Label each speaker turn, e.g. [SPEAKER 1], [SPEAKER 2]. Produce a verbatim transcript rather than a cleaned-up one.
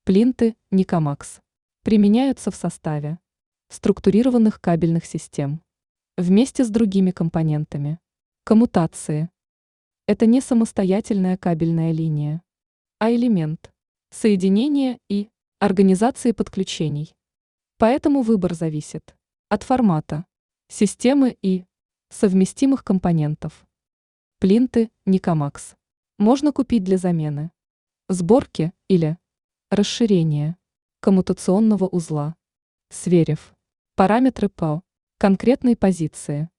[SPEAKER 1] Плинты Никомакс применяются в составе структурированных кабельных систем вместе с другими компонентами. Коммутации. Это не самостоятельная кабельная линия, а элемент соединения и организации подключений. Поэтому выбор зависит от формата, системы и совместимых компонентов. Плинты Никомакс можно купить для замены, сборки или расширения коммутационного узла, сверив параметры по конкретной позиции.